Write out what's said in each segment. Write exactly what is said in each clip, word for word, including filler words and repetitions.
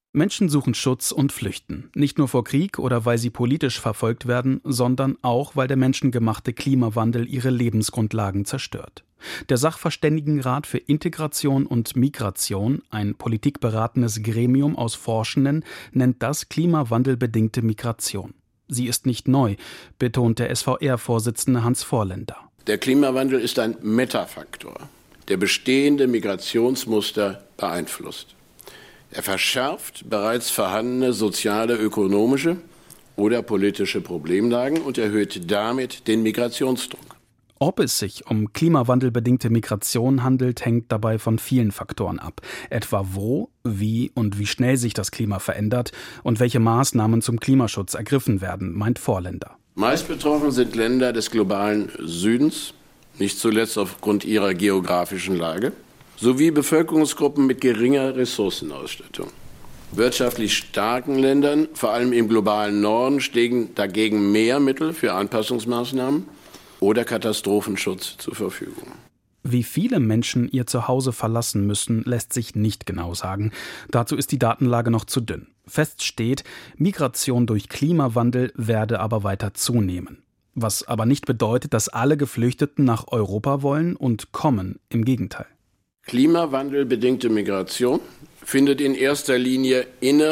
Menschen suchen Schutz und flüchten. Nicht nur vor Krieg oder weil sie politisch verfolgt werden, sondern auch, weil der menschengemachte Klimawandel ihre Lebensgrundlagen zerstört. Der Sachverständigenrat für Integration und Migration, ein politikberatendes Gremium aus Forschenden, nennt das klimawandelbedingte Migration. Sie ist nicht neu, betont der S V R-Vorsitzende Hans Vorländer. Der Klimawandel ist ein Metafaktor, der bestehende Migrationsmuster beeinflusst. Er verschärft bereits vorhandene soziale, ökonomische oder politische Problemlagen und erhöht damit den Migrationsdruck. Ob es sich um klimawandelbedingte Migration handelt, hängt dabei von vielen Faktoren ab. Etwa wo, wie und wie schnell sich das Klima verändert und welche Maßnahmen zum Klimaschutz ergriffen werden, meint Vorländer. Meist betroffen sind Länder des globalen Südens, nicht zuletzt aufgrund ihrer geografischen Lage, sowie Bevölkerungsgruppen mit geringer Ressourcenausstattung. Wirtschaftlich starken Ländern, vor allem im globalen Norden, stehen dagegen mehr Mittel für Anpassungsmaßnahmen oder Katastrophenschutz zur Verfügung. Wie viele Menschen ihr Zuhause verlassen müssen, lässt sich nicht genau sagen. Dazu ist die Datenlage noch zu dünn. Fest steht, Migration durch Klimawandel werde aber weiter zunehmen. Was aber nicht bedeutet, dass alle Geflüchteten nach Europa wollen und kommen. Im Gegenteil. Klimawandelbedingte Migration findet in erster Linie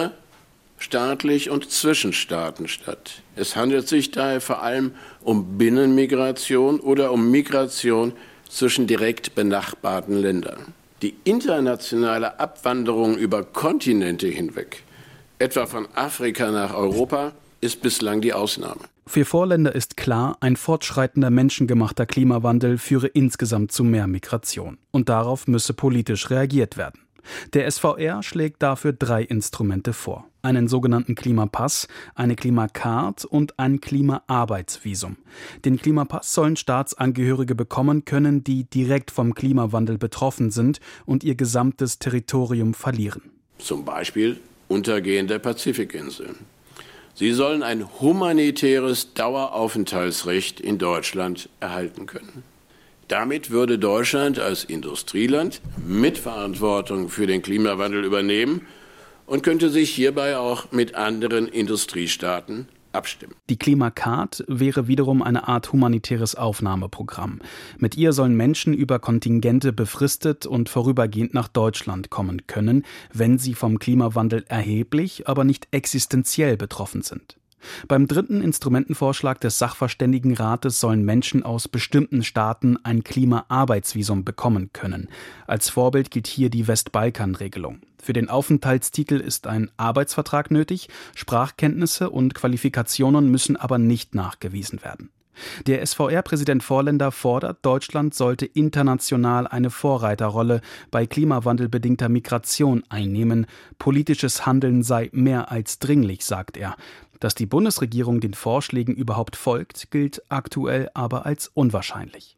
innerstaatlich und zwischen Staaten statt. Es handelt sich daher vor allem um Binnenmigration oder um Migration zwischen direkt benachbarten Ländern. Die internationale Abwanderung über Kontinente hinweg, etwa von Afrika nach Europa, ist bislang die Ausnahme. Für Vorländer ist klar, ein fortschreitender menschengemachter Klimawandel führe insgesamt zu mehr Migration. Und darauf müsse politisch reagiert werden. Der S V R schlägt dafür drei Instrumente vor. Einen sogenannten Klimapass, eine Klimacard und ein Klimaarbeitsvisum. Den Klimapass sollen Staatsangehörige bekommen können, die direkt vom Klimawandel betroffen sind und ihr gesamtes Territorium verlieren. Zum Beispiel untergehende Pazifikinseln. Sie sollen ein humanitäres Daueraufenthaltsrecht in Deutschland erhalten können. Damit würde Deutschland als Industrieland Mitverantwortung für den Klimawandel übernehmen und könnte sich hierbei auch mit anderen Industriestaaten abstimmen. Die Klimacard wäre wiederum eine Art humanitäres Aufnahmeprogramm. Mit ihr sollen Menschen über Kontingente befristet und vorübergehend nach Deutschland kommen können, wenn sie vom Klimawandel erheblich, aber nicht existenziell betroffen sind. Beim dritten Instrumentenvorschlag des Sachverständigenrates sollen Menschen aus bestimmten Staaten ein Klimaarbeitsvisum bekommen können. Als Vorbild gilt hier die Westbalkan-Regelung. Für den Aufenthaltstitel ist ein Arbeitsvertrag nötig, Sprachkenntnisse und Qualifikationen müssen aber nicht nachgewiesen werden. Der S V R-Präsident Vorländer fordert, Deutschland sollte international eine Vorreiterrolle bei klimawandelbedingter Migration einnehmen. Politisches Handeln sei mehr als dringlich, sagt er. Dass die Bundesregierung den Vorschlägen überhaupt folgt, gilt aktuell aber als unwahrscheinlich.